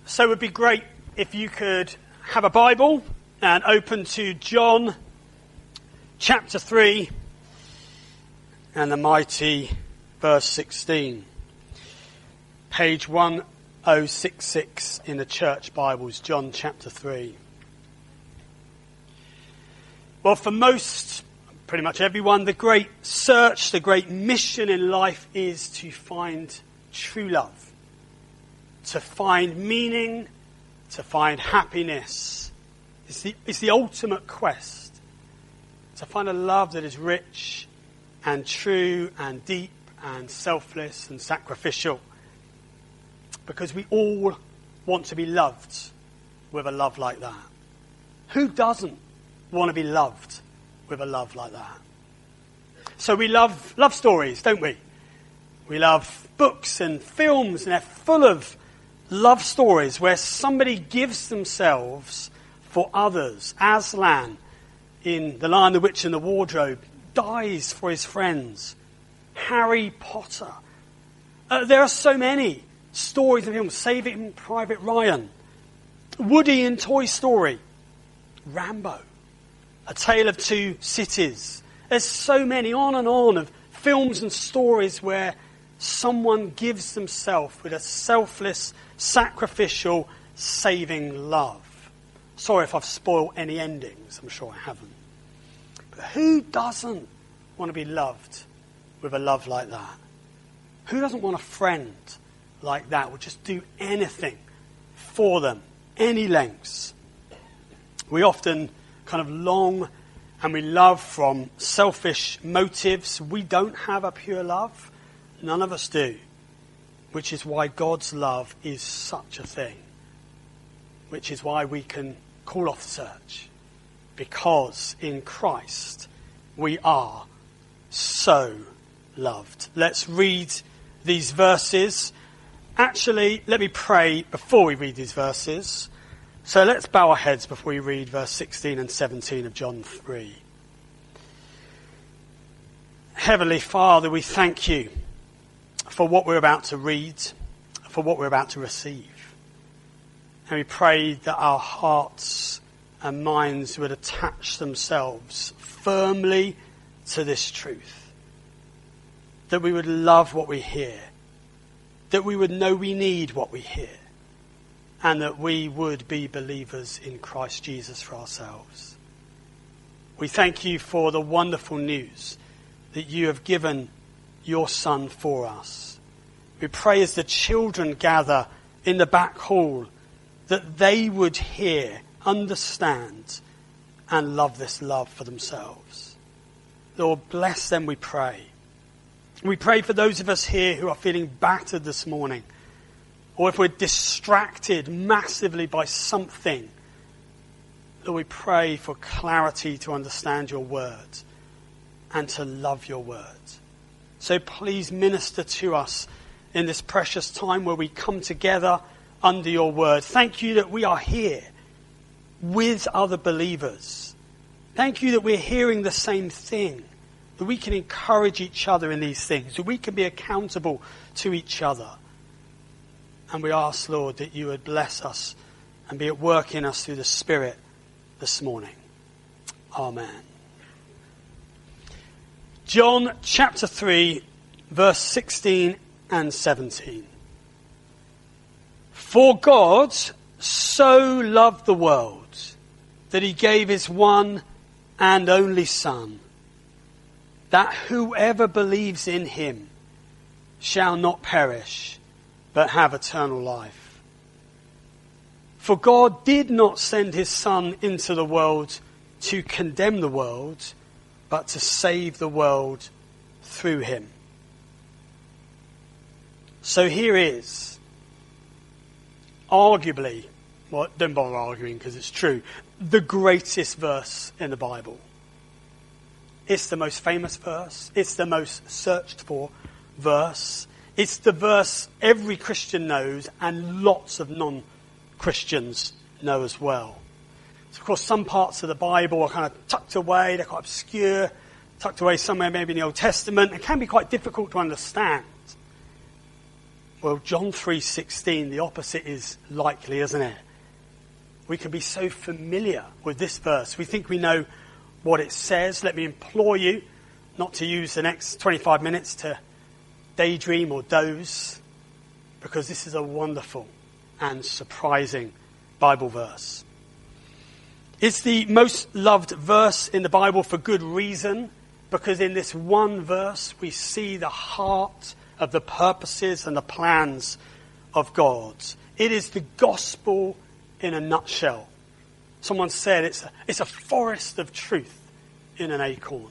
So it would be great if you could have a Bible and open to John chapter 3 and the mighty verse 16. Page 1066 in the church Bibles, John chapter 3. Well, for most, pretty much everyone, the great search, the great mission in life is to find true love. To find meaning, to find happiness. It's the ultimate quest. To find a love that is rich and true and deep and selfless and sacrificial. Because we all want to be loved with a love like that. Who doesn't want to be loved with a love like that? So we love love stories, don't we? We love books and films, and they're full of love stories where somebody gives themselves for others. Aslan in The Lion, the Witch and the Wardrobe dies for his friends. Harry Potter. There are so many stories and films. Saving Private Ryan. Woody in Toy Story. Rambo. A Tale of Two Cities. There's so many on and on of films and stories where someone gives themselves with a selfless, sacrificial, saving love. Sorry if I've spoiled any endings. I'm sure I haven't. But who doesn't want to be loved with a love like that? Who doesn't want a friend like that? Would just do anything for them, any lengths. We often kind of long and we love from selfish motives. We don't have a pure love. None of us do. Which is why God's love is such a thing. Which is why we can call off the search. Because in Christ we are so loved. Let's read these verses. Actually, let me pray before we read these verses. So let's bow our heads before we read verse 16 and 17 of John 3. Heavenly Father, we thank you for what we're about to read, for what we're about to receive. And we pray that our hearts and minds would attach themselves firmly to this truth. That we would love what we hear. That we would know we need what we hear. And that we would be believers in Christ Jesus for ourselves. We thank you for the wonderful news that you have given your Son for us. We pray as the children gather in the back hall that they would hear, understand, and love this love for themselves. Lord, bless them, we pray. We pray for those of us here who are feeling battered this morning, or if we're distracted massively by something. Lord, we pray for clarity to understand your word and to love your word. So please minister to us in this precious time where we come together under your word. Thank you that we are here with other believers. Thank you that we're hearing the same thing, that we can encourage each other in these things, that we can be accountable to each other. And we ask, Lord, that you would bless us and be at work in us through the Spirit this morning. Amen. John chapter 3, verse 16 and 17. For God so loved the world that he gave his one and only Son, that whoever believes in him shall not perish, but have eternal life. For God did not send his Son into the world to condemn the world, but to save the world through him. So here is, arguably, well, don't bother arguing because it's true, the greatest verse in the Bible. It's the most famous verse. It's the most searched for verse. It's the verse every Christian knows and lots of non-Christians know as well. So, of course, some parts of the Bible are kind of tucked away. They're quite obscure, tucked away somewhere maybe in the Old Testament. It can be quite difficult to understand. Well, John 3:16, the opposite is likely, isn't it? We can be so familiar with this verse. We think we know what it says. Let me implore you not to use the next 25 minutes to daydream or doze, because this is a wonderful and surprising Bible verse. It's the most loved verse in the Bible for good reason, because in this one verse we see the heart of the purposes and the plans of God. It is the gospel in a nutshell. Someone said it's a forest of truth in an acorn.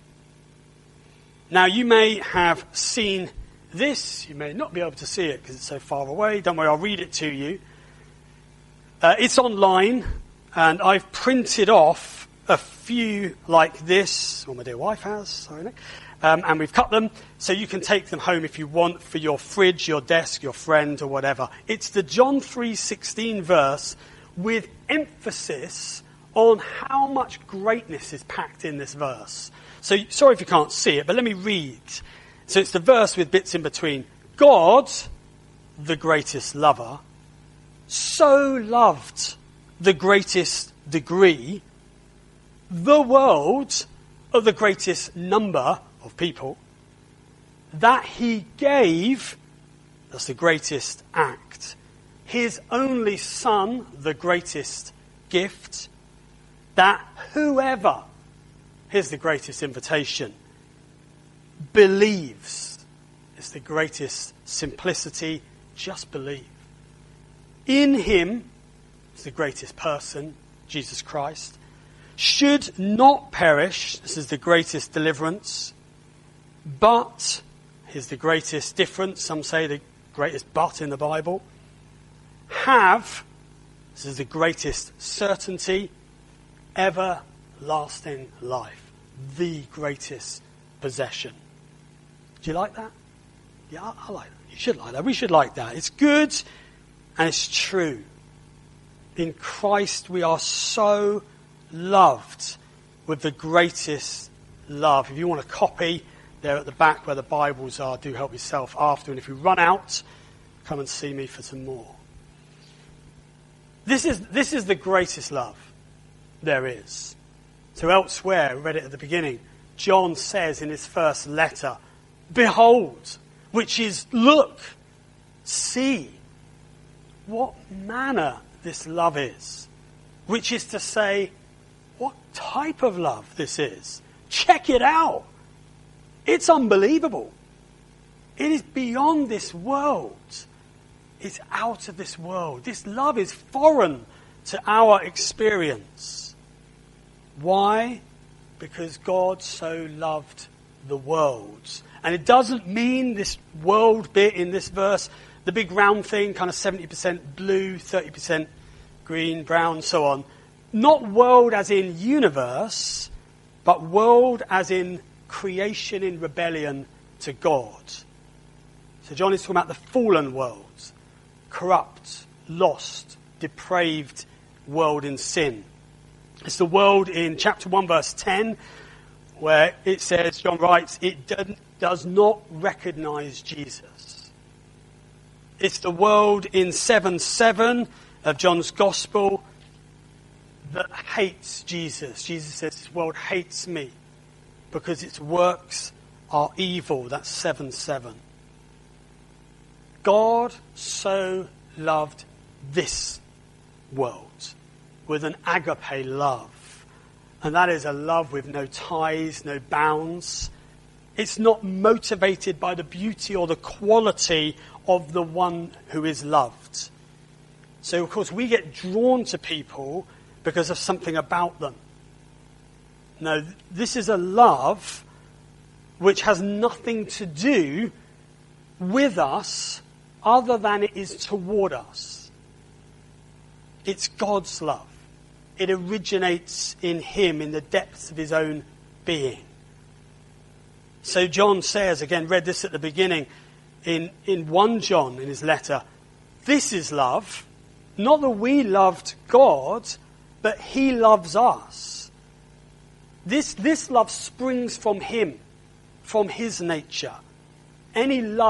Now, you may have seen this. You may not be able to see it because it's so far away. Don't worry, I'll read it to you. It's online, and I've printed off a few like this. Well, my dear wife has, sorry, Nick. And we've cut them so you can take them home if you want for your fridge, your desk, your friend, or whatever. It's the John 3:16 verse with emphasis on how much greatness is packed in this verse. So, sorry if you can't see it, but let me read. So it's the verse with bits in between. God, the greatest lover, so loved the greatest degree, the world of the greatest number of people, that he gave, that's the greatest act, his only Son, the greatest gift, that whoever, here's the greatest invitation, believes, is the greatest simplicity, just believe. In him, is the greatest person, Jesus Christ, should not perish, this is the greatest deliverance, but, here's the greatest difference, some say the greatest but in the Bible, have, this is the greatest certainty, everlasting life, the greatest possession. Do you like that? Yeah, I like that. You should like that. We should like that. It's good and it's true. In Christ we are so loved with the greatest love. If you want a copy, they're at the back where the Bibles are. Do help yourself after. And if you run out, come and see me for some more. This is the greatest love there is. So elsewhere, we read it at the beginning, John says in his first letter, behold, which is look, see, what manner this love is. Which is to say, what type of love this is. Check it out. It's unbelievable. It is beyond this world. It's out of this world. This love is foreign to our experience. Why? Because God so loved the world. And it doesn't mean this world bit in this verse, the big round thing, kind of 70% blue, 30% green, brown, so on. Not world as in universe, but world as in creation in rebellion to God. So John is talking about the fallen world, corrupt, lost, depraved world in sin. It's the world in chapter 1 verse 10 where it says, John writes, it does not recognize Jesus. It's the world in 7:7 of John's Gospel that hates Jesus. Jesus says this world hates me because its works are evil. That's 7:7. God so loved this world with an agape love. And that is a love with no ties, no bounds. It's not motivated by the beauty or the quality of the one who is loved. So, of course, we get drawn to people because of something about them. No, this is a love which has nothing to do with us other than it is toward us. It's God's love. It originates in him, in the depths of his own being. So John says, again, read this at the beginning, in 1 John in his letter, this is love, not that we loved God, but he loves us. This love springs from him, from his nature. Any love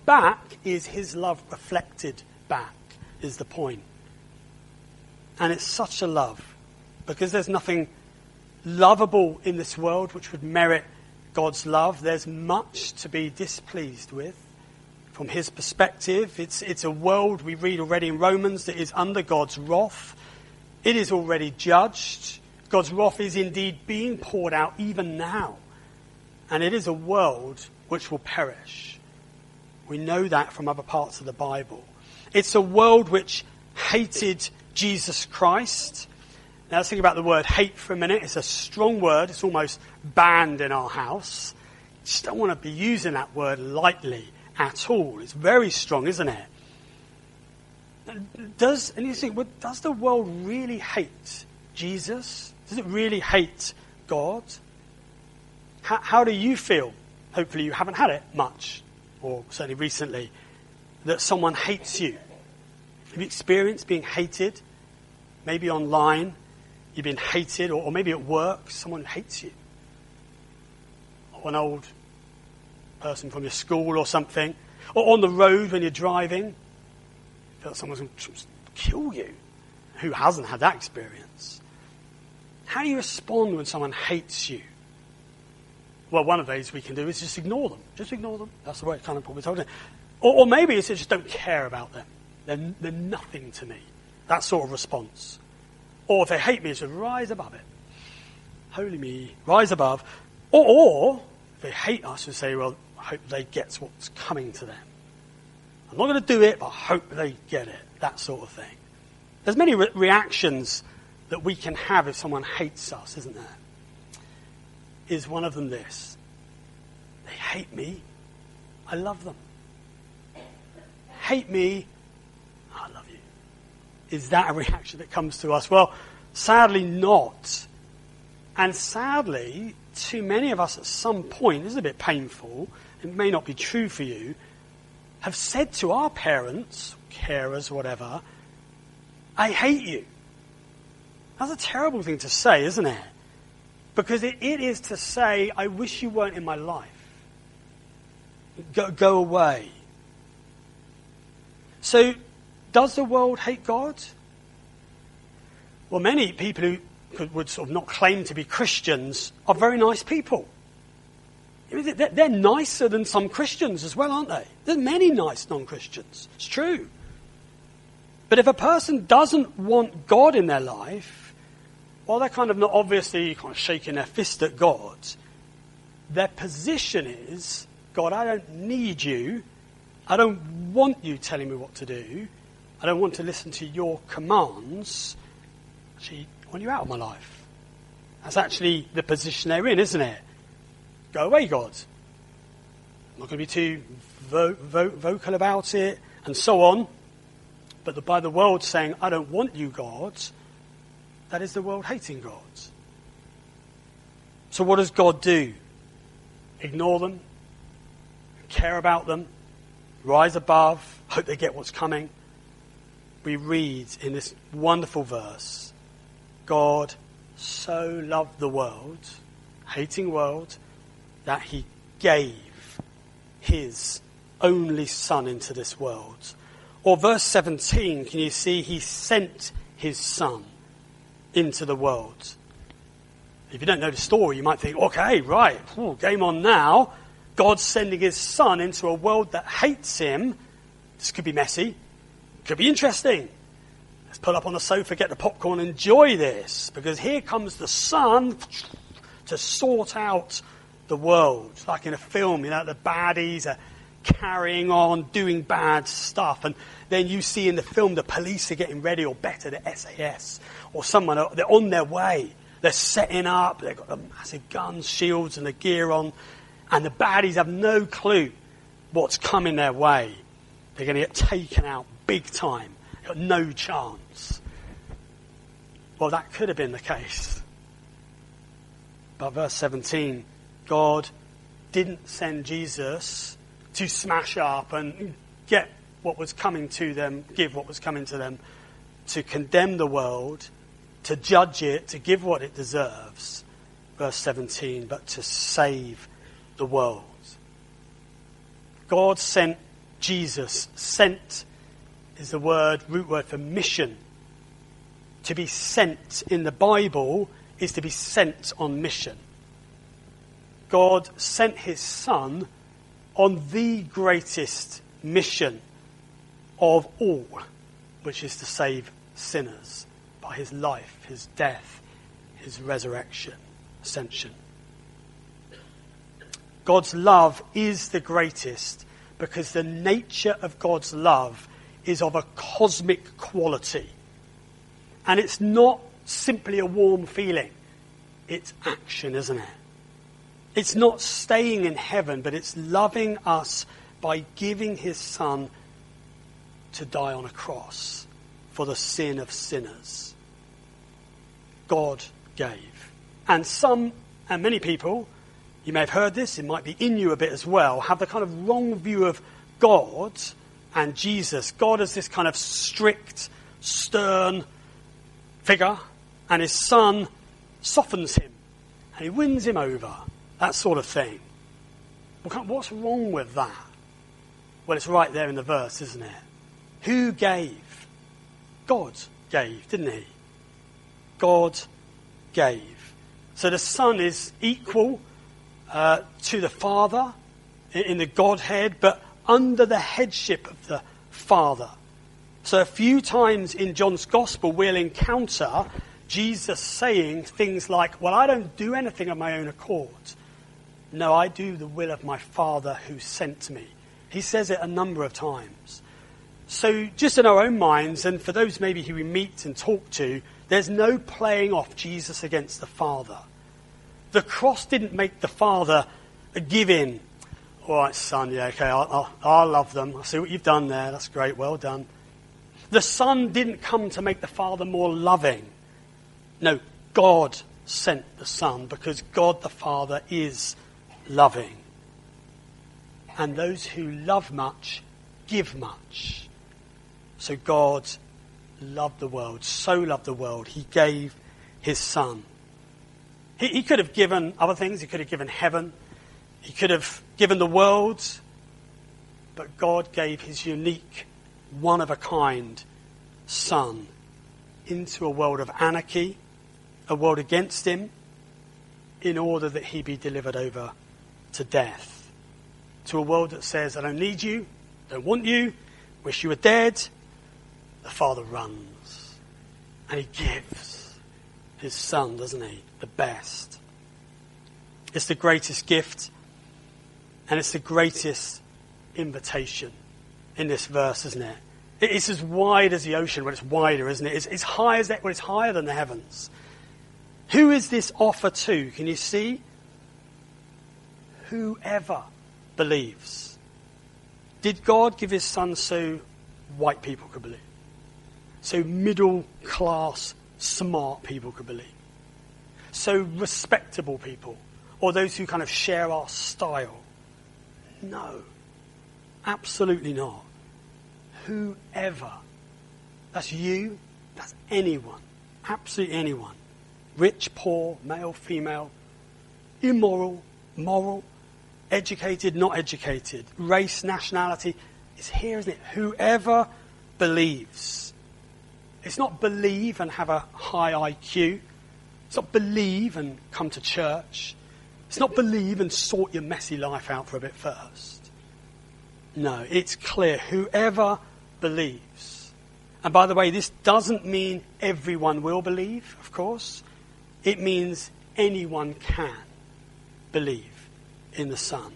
back is his love reflected back, is the point. And it's such a love, because there's nothing lovable in this world which would merit God's love. There's much to be displeased with from his perspective. It's a world, we read already in Romans, that is under God's wrath. It is already judged. God's wrath is indeed being poured out even now. And it is a world which will perish. We know that from other parts of the Bible. It's a world which hated Jesus Christ. Now let's think about the word hate for a minute. It's a strong word. It's almost banned in our house. Just don't want to be using that word lightly at all. It's very strong, isn't it? And you think, well, does the world really hate Jesus? Does it really hate God? How do you feel? Hopefully you haven't had it much, or certainly recently, that someone hates you. Have you experienced being hated? Maybe online, you've been hated, or maybe at work, someone hates you. Or an old person from your school or something. Or on the road when you're driving, you feel like someone's going to kill you. Who hasn't had that experience? How do you respond when someone hates you? Well, one of the ways we can do is just ignore them. Just ignore them. That's the way it kind of probably told it. Or maybe it's just don't care about them. They're nothing to me. That sort of response. Or if they hate me, it's just rise above it. Holy me, rise above. Or if they hate us, we say, well, I hope they get what's coming to them. I'm not going to do it, but I hope they get it. That sort of thing. There's many reactions that we can have if someone hates us, isn't there? Is one of them this: they hate me, I love them. Hate me, I love you. Is that a reaction that comes to us? Well, sadly not. And sadly, too many of us at some point, this is a bit painful, it may not be true for you, have said to our parents, carers, whatever, I hate you. That's a terrible thing to say, isn't it? Because it is to say, I wish you weren't in my life. Go away. So, does the world hate God? Well, many people who would sort of not claim to be Christians are very nice people. They're nicer than some Christians as well, aren't they? There's many nice non-Christians. It's true. But if a person doesn't want God in their life, well, they're kind of not obviously kind of shaking their fist at God. Their position is, God, I don't need you. I don't want you telling me what to do. I don't want to listen to your commands. Actually, I want you out of my life. That's actually the position they're in, isn't it? Go away, God. I'm not going to be too vocal about it, and so on. But by the world saying, I don't want you, God, that is the world hating God. So what does God do? Ignore them? Care about them? Rise above? Hope they get what's coming? We read in this wonderful verse, God so loved the world, hating world, that he gave his only son into this world. Or verse 17, can you see, he sent his son into the world. If you don't know the story, you might think, okay, right, game on now. God's sending his son into a world that hates him. This could be messy. Could be interesting. Let's pull up on the sofa, get the popcorn, enjoy this. Because here comes the son to sort out the world. Like in a film, the baddies are carrying on, doing bad stuff. And then you see in the film the police are getting ready, or better, the SAS or someone, they're on their way. They're setting up, they've got the massive guns, shields and the gear on. And the baddies have no clue what's coming their way. They're going to get taken out big time. They've got no chance. Well, that could have been the case. But verse 17, God didn't send Jesus to smash up and get what was coming to them, give what was coming to them, to condemn the world, to judge it, to give what it deserves. Verse 17, but to save the world. God sent Jesus. Sent is the root word for mission. To be sent in the Bible is to be sent on mission. God sent his Son on the greatest mission of all, which is to save sinners by his life, his death, his resurrection, ascension. God's love is the greatest because the nature of God's love is of a cosmic quality. And it's not simply a warm feeling. It's action, isn't it? It's not staying in heaven, but it's loving us by giving his Son to die on a cross for the sin of sinners. God gave. And many people, you may have heard this, it might be in you a bit as well, have the kind of wrong view of God and Jesus. God as this kind of strict, stern figure, and his Son softens him and he wins him over. That sort of thing. What's wrong with that? Well, it's right there in the verse, isn't it? Who gave? God gave, didn't he? God gave. So the Son is equal to the Father in the Godhead, but under the headship of the Father. So a few times in John's Gospel we'll encounter Jesus saying things like, well, I don't do anything of my own accord. No, I do the will of my Father who sent me. He says it a number of times. So just in our own minds, and for those maybe who we meet and talk to, there's no playing off Jesus against the Father. The cross didn't make the Father give in. All right, Son, yeah, okay, I'll love them. I see what you've done there. That's great, well done. The Son didn't come to make the Father more loving. No, God sent the Son because God the Father is loving. And those who love much give much. So God loved the world, so loved the world, he gave his Son. He could have given other things. He could have given heaven. He could have given the world. But God gave his unique, one-of-a-kind Son into a world of anarchy, a world against him, in order that he be delivered over to death. To a world that says, I don't need you, don't want you, wish you were dead. The Father runs. And he gives his Son, doesn't he? The best. It's the greatest gift. And it's the greatest invitation in this verse, isn't it? It's as wide as the ocean, but it's wider, isn't it? It's high as it's higher than the heavens. Who is this offer to? Can you see? Whoever believes. Did God give his Son so white people could believe? So middle class, smart people could believe? So respectable people? Or those who kind of share our style? No. Absolutely not. Whoever. That's you. That's anyone. Absolutely anyone. Rich, poor, male, female, immoral, moral, educated, not educated, race, nationality. It's here, isn't it? Whoever believes. It's not believe and have a high IQ. It's not believe and come to church. It's not believe and sort your messy life out for a bit first. No, it's clear. Whoever believes. And by the way, this doesn't mean everyone will believe, of course. It means anyone can believe in the Son.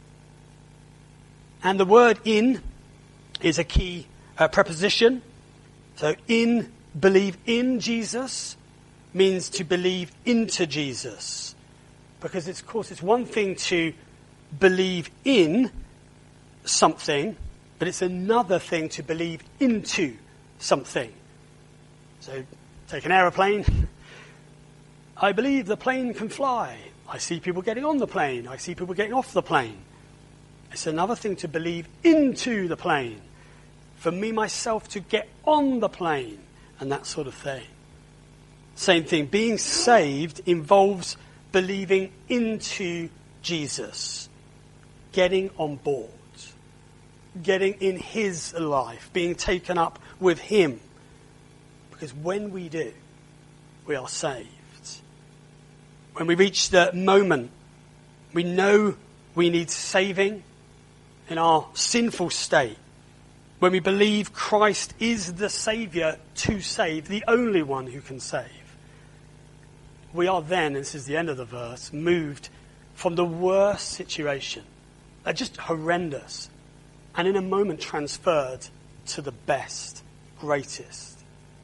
And the word in is a key preposition. So believe in Jesus means to believe into Jesus. Because of course it's one thing to believe in something, but it's another thing to believe into something. So take an aeroplane. I believe the plane can fly. I see people getting on the plane. I see people getting off the plane. It's another thing to believe into the plane. For me, myself, to get on the plane and that sort of thing. Same thing. Being saved involves believing into Jesus. Getting on board. getting in his life, being taken up with him. Because when we do, we are saved. When we reach the moment, we know we need saving in our sinful state. When we believe Christ is the Saviour to save, the only one who can save, we are then, and this is the end of the verse, moved from the worst situation, just horrendous, and in a moment transferred to the best, greatest.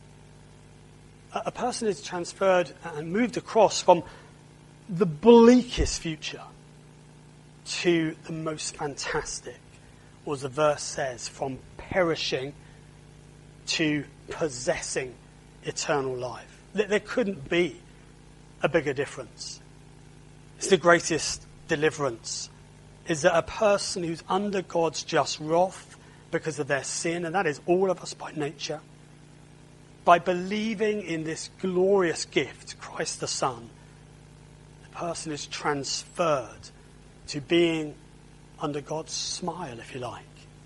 A person is transferred and moved across from the bleakest future to the most fantastic, or as the verse says, from perishing to possessing eternal life. There couldn't be a bigger difference. It's the greatest deliverance, is that a person who's under God's just wrath because of their sin, and that is all of us by nature, by believing in this glorious gift, Christ the Son, the person is transferred to being under God's smile, if you like.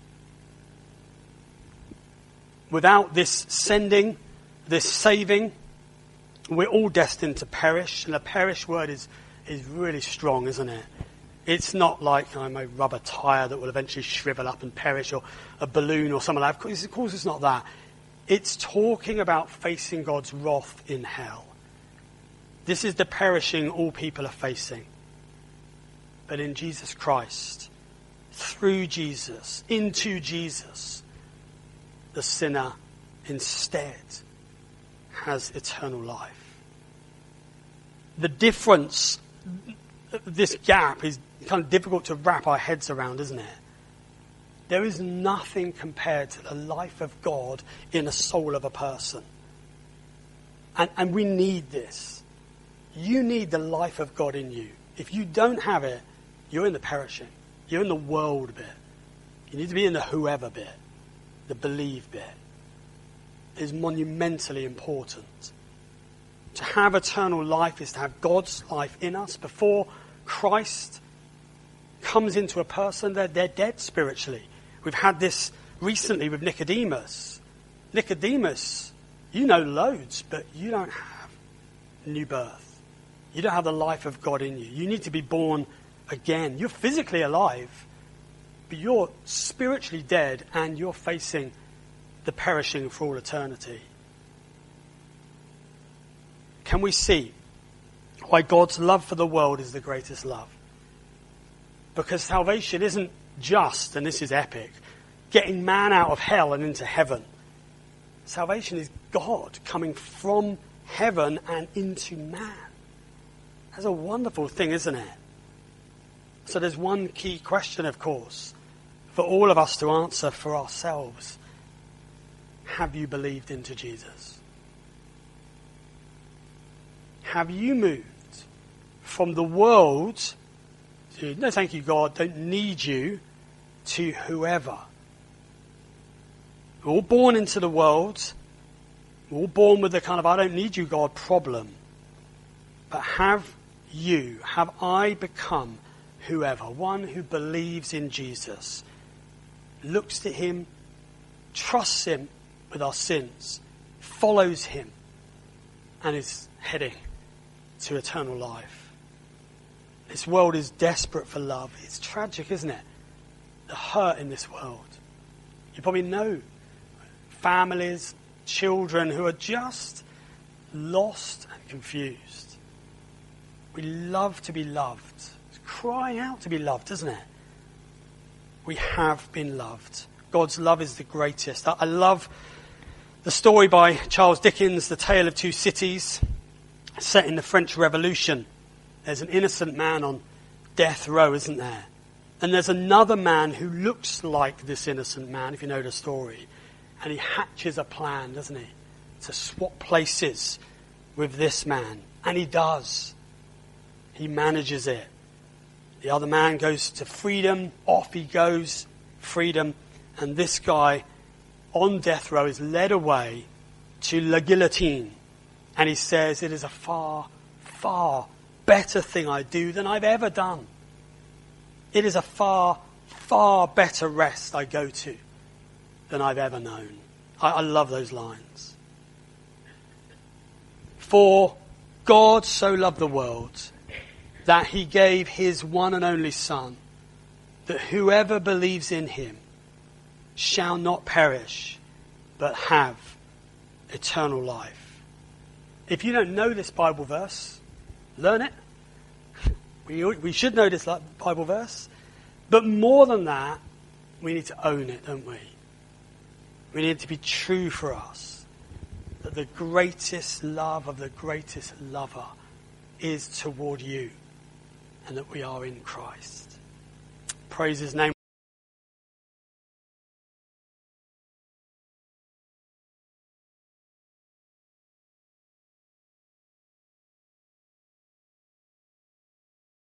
Without this sending, this saving, we're all destined to perish. And the perish word is really strong, isn't it? It's not like I'm a rubber tyre that will eventually shrivel up and perish, or a balloon or something like that. Of course it's not that. It's talking about facing God's wrath in hell. This is the perishing all people are facing. But in Jesus Christ, through Jesus, into Jesus, the sinner instead has eternal life. The difference, this gap, is kind of difficult to wrap our heads around, isn't it? There is nothing compared to the life of God in the soul of a person. And we need this. You need the life of God in you. If you don't have it, you're in the perishing. You're in the world bit. You need to be in the whoever bit, the believe bit. It is monumentally important. To have eternal life is to have God's life in us. Before Christ comes into a person, they're dead spiritually. We've had this recently with Nicodemus. Nicodemus, you know loads, but you don't have new birth. You don't have the life of God in you. You need to be born again. You're physically alive, but you're spiritually dead, and you're facing the perishing for all eternity. Can we see why God's love for the world is the greatest love? Because salvation isn't just, and this is epic, getting man out of hell and into heaven. Salvation is God coming from heaven and into man. That's a wonderful thing, isn't it? So there's one key question, of course, for all of us to answer for ourselves. Have you believed into Jesus? Have you moved from the world to, no thank you God, don't need you, to whoever? We're all born into the world. We're all born with the kind of I don't need you God problem. But have I become whoever? One who believes in Jesus, looks to him, trusts him with our sins, follows him, and is heading to eternal life. This world is desperate for love. It's tragic, isn't it? The hurt in this world. You probably know families, children who are just lost and confused. We love to be loved. It's crying out to be loved, isn't it? We have been loved. God's love is the greatest. I love the story by Charles Dickens, The Tale of Two Cities, set in the French Revolution. There's an innocent man on death row, isn't there? And there's another man who looks like this innocent man, if you know the story. And he hatches a plan, doesn't he? To swap places with this man. And he does. He manages it. The other man goes to freedom. Off he goes. Freedom. And this guy on death row is led away to La Guillotine. And he says, it is a far, far better thing I do than I've ever done. It is a far, far better rest I go to than I've ever known. I love those lines. For God so loved the world that he gave his one and only Son, that whoever believes in him shall not perish, but have eternal life. If you don't know this Bible verse, learn it. We should know this Bible verse. But more than that, we need to own it, don't we? We need it to be true for us that the greatest love of the greatest lover is toward you, and that we are in Christ. Praise his name.